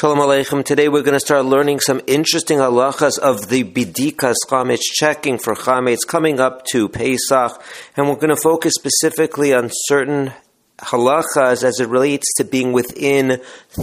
Shalom Aleichem. Today we're going to start learning some interesting halachas of the Bidikas Chametz, checking for Chametz coming up to Pesach. And we're going to focus specifically on certain halachas as it relates to being within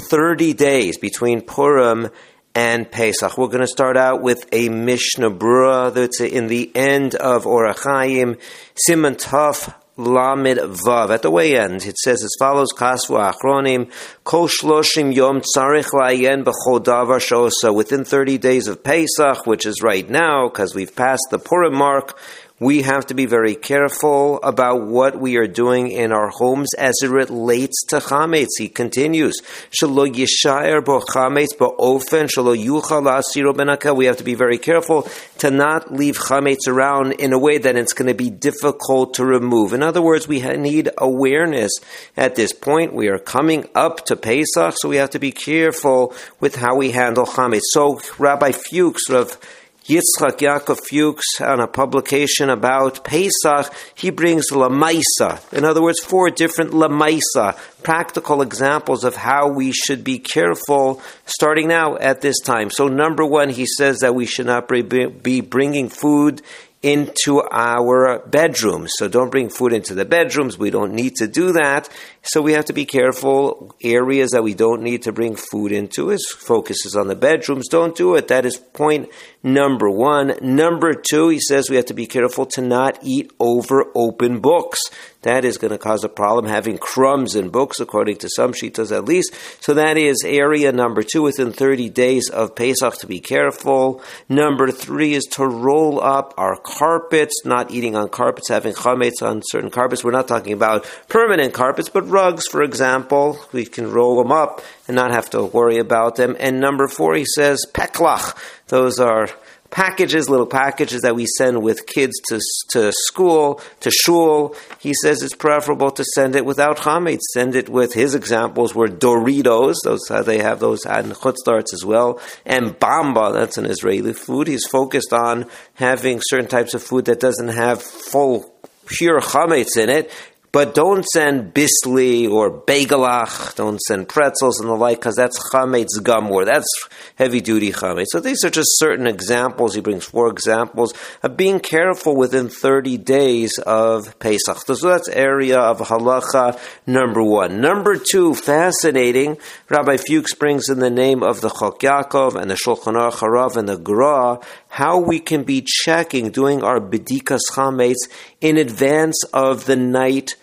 30 days between Purim and Pesach. We're going to start out with a Mishnah Berurah that's in the end of Orach Chaim, Siman Tov Lamed Vav. At the way end, it says as follows: Kasvu Achronim, Kol Shloshim Yom Tzarich La'ayen B'chol Davar Shosa. Within 30 days of Pesach, which is right now, because we've passed the Purim mark, we have to be very careful about what we are doing in our homes as it relates to Chametz. He continues, Shelo Yishayer Bo Chametz Ba'ofen Shelo Yuchal Asiro Benakel. We have to be very careful to not leave Chametz around in a way that it's going to be difficult to remove. In other words, we need awareness at this point. We are coming up to Pesach, so we have to be careful with how we handle Chametz. So Rabbi Fuchs of Yitzchak Yaakov Fuchs, on a publication about Pesach, he brings Lamaisa. In other words, 4 different Lamaisa, practical examples of how we should be careful starting now at this time. So number 1, he says that we should not be bringing food into our bedrooms. So don't bring food into the bedrooms. We don't need to do that. So we have to be careful. Areas that we don't need to bring food into, his focus is on the bedrooms. Don't do it. That is point number 1. Number 2, he says we have to be careful to not eat over open books. That is going to cause a problem, having crumbs in books, according to some shitas at least. So that is area number 2, within 30 days of Pesach, to be careful. Number 3 is to roll up our carpets, not eating on carpets, having chametz on certain carpets. We're not talking about permanent carpets, but rugs, for example. We can roll them up and not have to worry about them. And number 4, he says, peklach. Those are packages, little packages that we send with kids to school, to shul. He says it's preferable to send it without chametz. Send it with, his examples were Doritos, they have those and chutzdarts as well, and bamba, that's an Israeli food. He's focused on having certain types of food that doesn't have full, pure chametz in it. But don't send bisli or begelach, don't send pretzels and the like, because that's chametz gamur, that's heavy-duty chametz. So these are just certain examples. He brings 4 examples of being careful within 30 days of Pesach. So that's area of halacha number 1. Number 2, fascinating, Rabbi Fuchs brings in the name of the Chok Yaakov and the Shulchan Aruch Harav and the Gra, how we can be checking, doing our bedikas chametz in advance of the night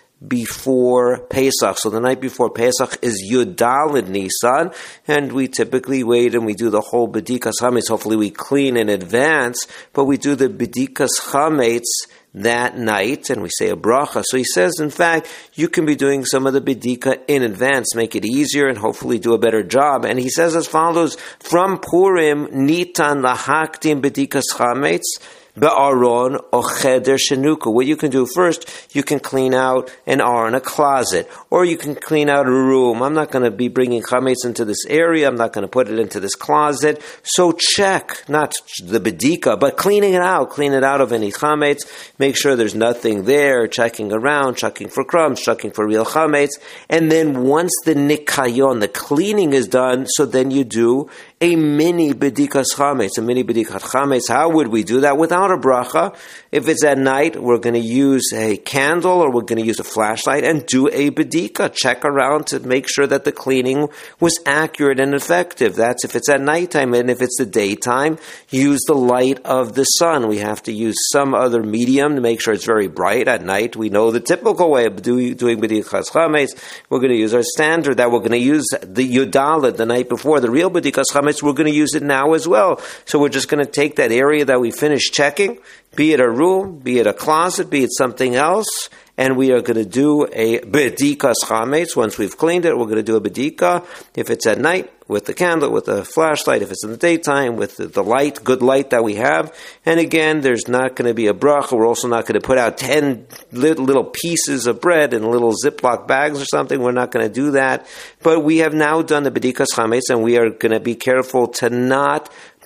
before Pesach. So the night before Pesach is Yud Daled Nisan, and we typically wait and we do the whole Bedikas Chametz. Hopefully we clean in advance, but we do the Bedikas Chametz that night, and we say a bracha. So he says, in fact, you can be doing some of the bedika in advance, make it easier, and hopefully do a better job. And he says as follows: from Purim, nitan lahaktim bedikas chametz be'aron or cheder shenuka. What you can do first, you can clean out an aron, a closet, or you can clean out a room. I'm not going to be bringing chametz into this area. I'm not going to put it into this closet. So check, not the bedika, but cleaning it out. Clean it out of any chametz. Make sure there's nothing there. Checking around, checking for crumbs, checking for real chametz. And then once the nikayon, the cleaning is done, so then you do a mini bedikas chametz, a mini bedikat chametz. How would we do that? Without a bracha. If it's at night, we're going to use a candle or we're going to use a flashlight and do a bedika. Check around to make sure that the cleaning was accurate and effective. That's if it's at nighttime. And if it's the daytime, use the light of the sun. We have to use some other medium to make sure it's very bright at night. We know the typical way of doing bedikas chametz. We're going to use our standard that we're going to use the Yudalit the night before. The real bedikas chametz, we're going to use it now as well. So we're just going to take that area that we finished checking, be it a room, be it a closet, be it something else, and we are going to do a bedikas chametz. Once we've cleaned it, we're going to do a bedika. If it's at night, with the candle, with the flashlight. If it's in the daytime, with the light, good light that we have. And again, there's not going to be a bracha. We're also not going to put out 10 little pieces of bread in little Ziploc bags or something. We're not going to do that. But we have now done the bedikas chametz, and we are going to be careful to not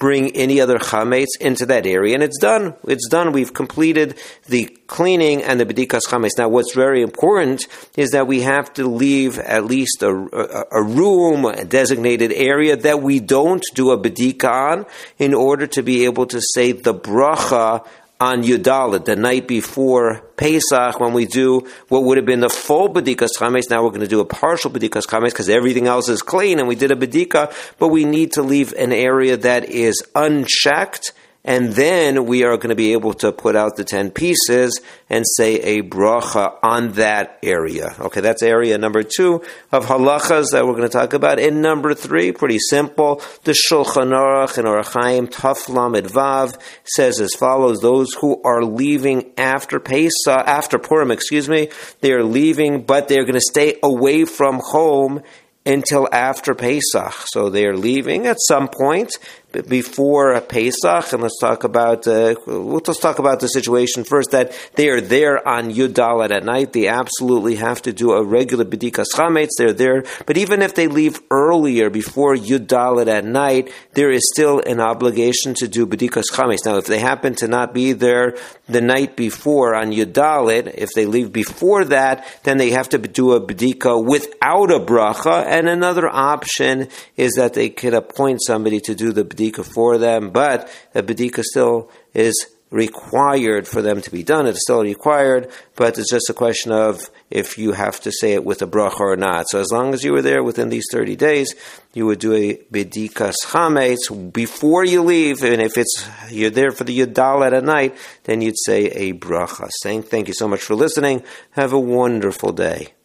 bring any other chametz into that area. And it's done. It's done. We've completed the cleaning and the bedikas chametz. Now, what's very important is that we have to leave at least a room, a designated area that we don't do a bedika on, in order to be able to say the bracha on Yudalit, the night before Pesach, when we do what would have been the full bedikas chametz. Now we're going to do a partial bedikas chametz because everything else is clean and we did a bedika, but we need to leave an area that is unchecked, and then we are going to be able to put out the 10 pieces and say a bracha on that area. Okay, that's area number 2 of halachas that we're going to talk about. And number 3, pretty simple, the Shulchan Aruch in Orach Chaim Taf Lamed Vav says as follows: those who are leaving after Purim, they are leaving, but they're going to stay away from home until after Pesach. So they are leaving at some point before Pesach, and let's talk about the situation first, that they are there on Yud Dalet at night. They absolutely have to do a regular bedikas chametz. They're there, but even if they leave earlier, before Yud Dalet at night, there is still an obligation to do bedikas chametz. Now, if they happen to not be there the night before on Yud Dalet, if they leave before that, then they have to do a bedika without a bracha. And another option is that they could appoint somebody to do the bedika for them, but the bedika still is required for them to be done. It's still required, but it's just a question of if you have to say it with a bracha or not. So as long as you were there within these 30 days, you would do a bedikas chametz before you leave, and if you're there for the Yud Dalet at night, then you'd say a bracha. Saying thank you so much for listening. Have a wonderful day.